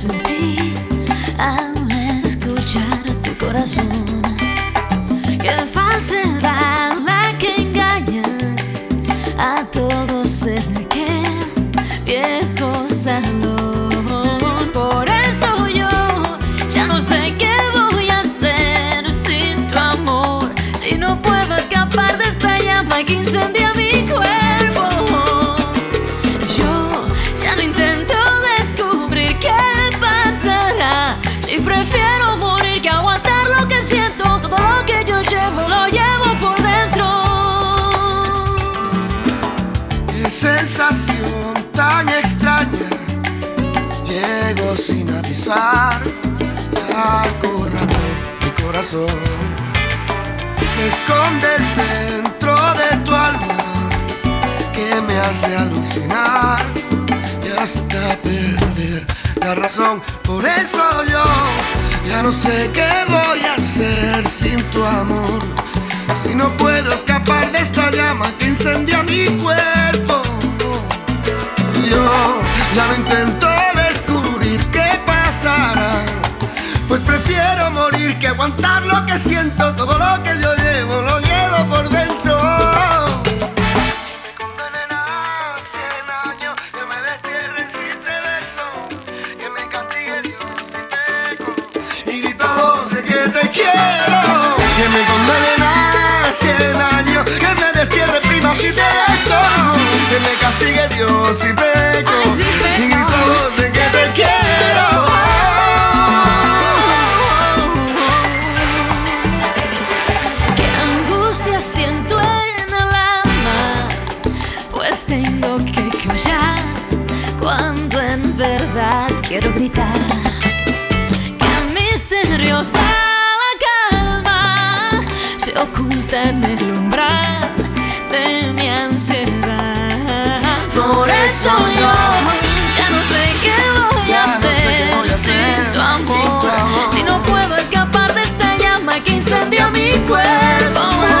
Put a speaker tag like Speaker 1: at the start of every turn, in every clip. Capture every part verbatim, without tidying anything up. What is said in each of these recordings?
Speaker 1: sentí al escuchar tu corazón. Qué falsedad la que engaña a todos en aquel viejo salón. Por eso yo ya no sé qué voy a hacer sin tu amor. Si no puedo escapar de esta llama que incendia mi cuerpo, yo ya no intento descubrir qué pasará. Si prefiero morir que aguantar lo que siento, todo lo que yo llevo lo llevo por dentro.
Speaker 2: Qué sensación tan extraña, llego sin avisar, acorraló mi corazón. Me escondes dentro de tu alma, que me hace alucinar y hasta perder la razón. Por eso yo ya no sé qué voy a hacer sin tu amor. Si no puedo escapar de esta llama que incendia mi cuerpo, yo ya no intento descubrir qué pasará, pues prefiero morir que aguantar lo que siento. Todo lo que yo llevo lo llevo por dentro. Me condenen a cien años, que me destierren si te beso, que me castigue Dios si peco y grito a voces que te quiero. Que me condenen a cien años, que me destierre prima si te beso, que me castigue Dios si peco,
Speaker 1: Ay, si peco.
Speaker 2: y grito a voces que te quiero.
Speaker 1: Qué angustia siento en el alma, pues tengo que callar cuando en verdad quiero gritar. Qué misteriosa la calma se oculta en el umbral de mi ansiedad. Por eso yo ya no sé qué voy
Speaker 2: Ya
Speaker 1: a
Speaker 2: no sé qué
Speaker 1: hacer
Speaker 2: voy a hacer
Speaker 1: sin tu
Speaker 2: sin tu
Speaker 1: amor.
Speaker 2: amor.
Speaker 1: Si no puedo escapar de esta llama que incendia mi cuerpo,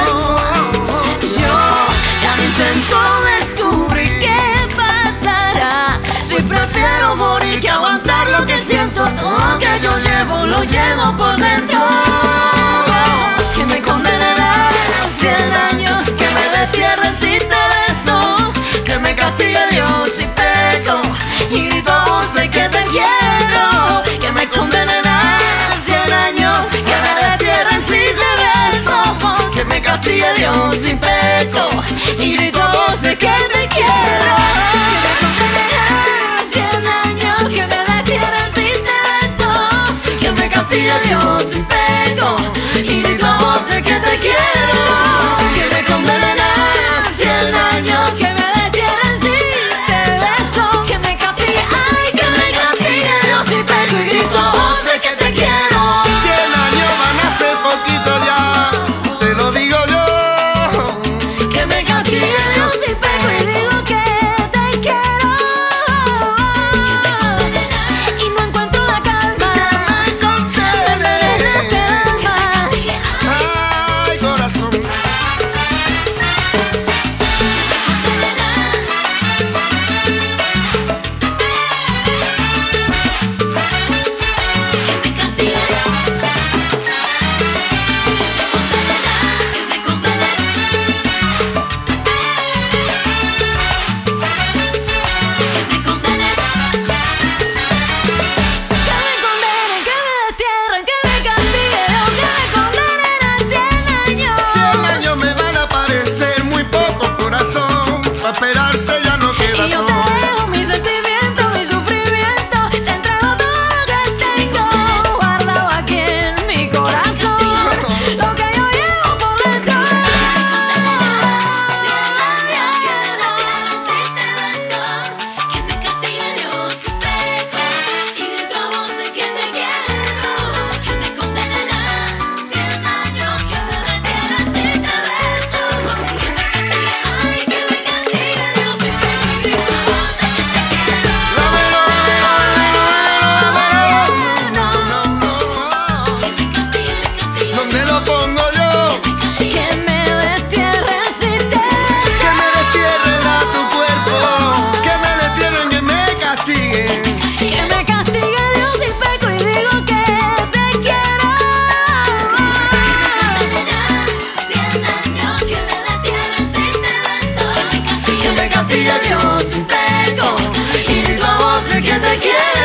Speaker 1: yo ya no intento descubrir qué pasará. Si prefiero morir que aguantar lo que siento, todo lo que yo llevo lo llevo por dentro. Que me condenará a cien años, que me destierren si te beso, que me castigue Dios si peco y grito a voces que te quiero. Que me condenará a cien años, que me destierren si te beso, que me castigue Dios si peco y grito a voces que te quiero. Que me condenará a cien años, que me destierren si te beso, que me castigue Dios si peco y grito a voces que te quiero. Que me condenará a cien años, que me destierren si te beso, que me castigue, ay, que me castigue Dios si peco y grito a voces que te quiero.
Speaker 2: Cien años van a ser poquito ya, te lo digo yo.
Speaker 1: Que me castigue Dios si peco y digo que de Dios tengo y tu voz el que te quiere